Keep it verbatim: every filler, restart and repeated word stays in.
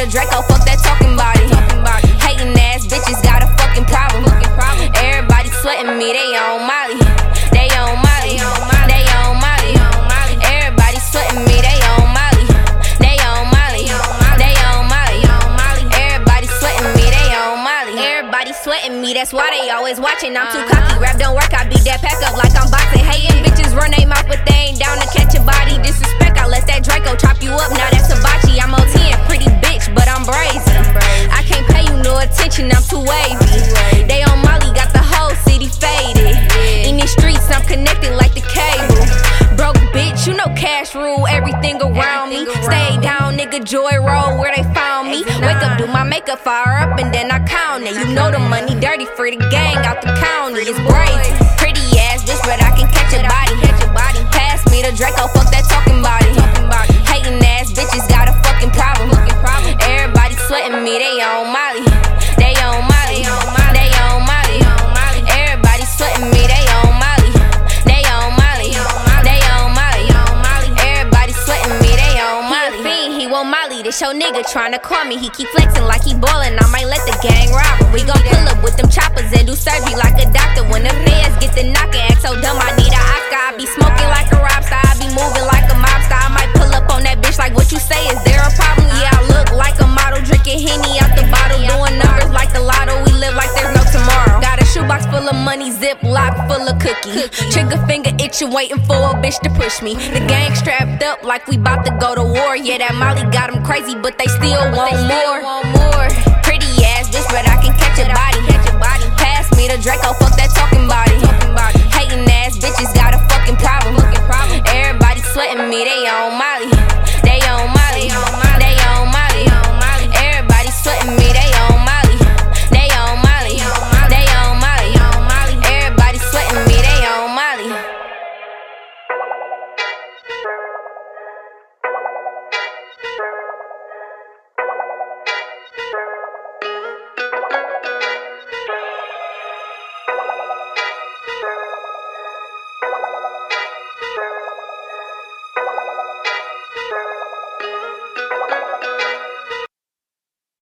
the Draco, fuck that talking body. Hating ass bitches got a fucking problem. Everybody sweating me, they on Molly. They on Molly. They on Molly. Everybody sweating me, they on Molly. They on Molly. They on Molly. Everybody sweating me, they on Molly. Everybody sweating me, that's why they always watching. I'm too cocky, rap don't work, I beat that pack up like I'm boxing. Hating bitches run they mouth, but they ain't down to catch a body. Disrespect, I let that Draco chop you up, now that's hibachi. I'm O ten, pretty bitch, but I'm brazen. I can't pay you no attention, I'm too wavy. They on Molly, got the whole city faded. In these streets, I'm connected like the cable. Broke bitch, you know cash rule everything around me. Stay down, nigga, Joy Road where they found me. Wake up, do my makeup, fire up, and then I count it. You know the money dirty for the gang out the county. It's brazen. Pretty ass bitch, but I can catch a body. Pass me the Draco, fuck that talking body. Hating ass bitches got a fucking problem. Everybody sweating me, they on Molly. They on Molly. They on Molly. Everybody sweating me, they on Molly. They on Molly. They on Molly. Everybody sweating me, they on Molly. He a fiend, he want Molly. This your nigga tryna call me. He keep flexing like he ballin'. I might let the gang rob him. We gon' pull up with them choppers and do surgery like a doctor. When the feds get the knockin', act so dumb, I need a Oscar. I be smoking like a rob star, I be moving like a mob star. I might pull up on that bitch like, what you say, is there a problem? Yeah, I look like a model, drinking Henny out the bottle, doing numbers like the lotto. We live like there's no tomorrow. Got a shoebox full of money, ziploc full of cookies. Trigger finger itching, waiting for a bitch to push me. The gang strapped up like we bout to go to war. Yeah, that Molly got them crazy, but they still want more. Pretty ass bitch, but I can catch a body. Pass me the Draco, fuck that talking body. Hating ass bitches got a fucking problem. Everybody sweating me, they on my